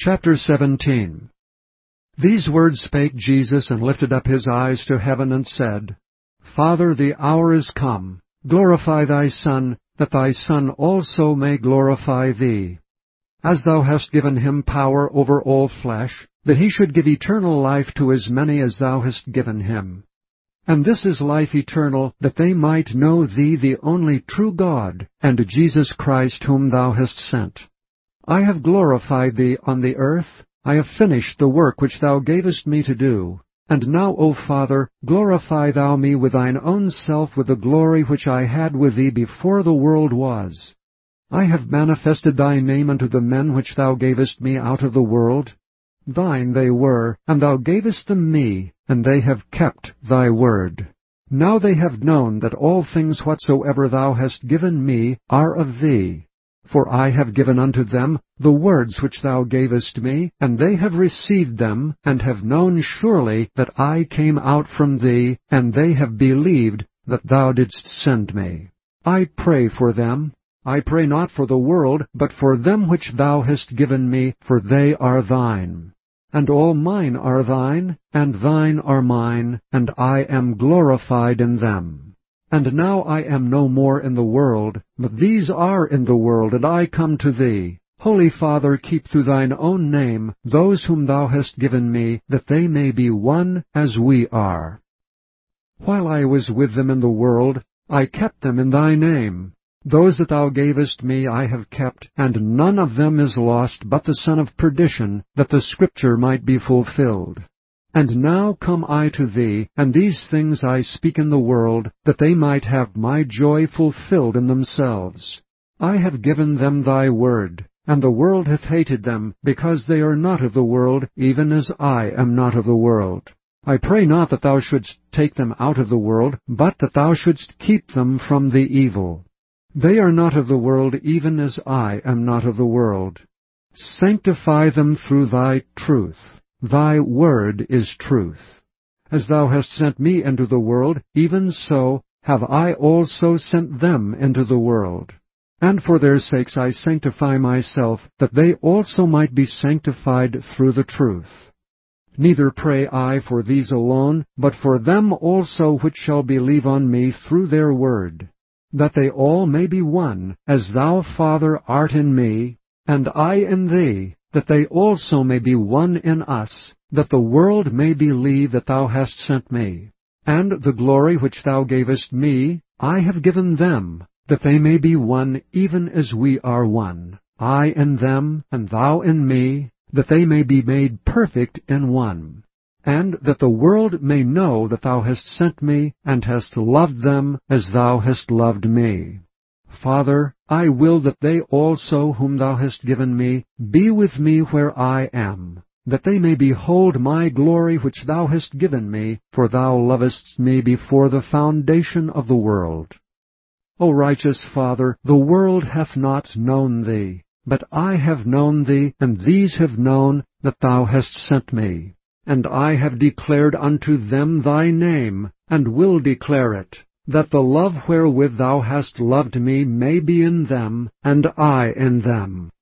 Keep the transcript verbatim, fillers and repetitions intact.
Chapter seventeen. These words spake Jesus, and lifted up his eyes to heaven, and said, Father, the hour is come. Glorify thy Son, that thy Son also may glorify thee. As thou hast given him power over all flesh, that he should give eternal life to as many as thou hast given him. And this is life eternal, that they might know thee, the only true God, and Jesus Christ whom thou hast sent. I have glorified thee on the earth. I have finished the work which thou gavest me to do. And now, O Father, glorify thou me with thine own self with the glory which I had with thee before the world was. I have manifested thy name unto the men which thou gavest me out of the world. Thine they were, and thou gavest them me, and they have kept thy word. Now they have known that all things whatsoever thou hast given me are of thee. For I have given unto them the words which thou gavest me, and they have received them, and have known surely that I came out from thee, and they have believed that thou didst send me. I pray for them. I pray not for the world, but for them which thou hast given me, for they are thine. And all mine are thine, and thine are mine, and I am glorified in them. And now I am no more in the world, but these are in the world, and I come to thee. Holy Father, keep through thine own name those whom thou hast given me, that they may be one as we are. While I was with them in the world, I kept them in thy name. Those that thou gavest me I have kept, and none of them is lost but the son of perdition, that the Scripture might be fulfilled. And now come I to thee, and these things I speak in the world, that they might have my joy fulfilled in themselves. I have given them thy word, and the world hath hated them, because they are not of the world, even as I am not of the world. I pray not that thou shouldst take them out of the world, but that thou shouldst keep them from the evil. They are not of the world, even as I am not of the world. Sanctify them through thy truth. Thy word is truth. As thou hast sent me into the world, even so have I also sent them into the world. And for their sakes I sanctify myself, that they also might be sanctified through the truth. Neither pray I for these alone, but for them also which shall believe on me through their word, that they all may be one, as thou, Father, art in me, and I in thee, that they also may be one in us, that the world may believe that thou hast sent me. And the glory which thou gavest me, I have given them, that they may be one even as we are one, I in them, and thou in me, that they may be made perfect in one. And that the world may know that thou hast sent me, and hast loved them as thou hast loved me. Father, I will that they also whom thou hast given me be with me where I am, that they may behold my glory which thou hast given me, for thou lovest me before the foundation of the world. O righteous Father, the world hath not known thee, but I have known thee, and these have known that thou hast sent me. And I have declared unto them thy name, and will declare it, that the love wherewith thou hast loved me may be in them, and I in them.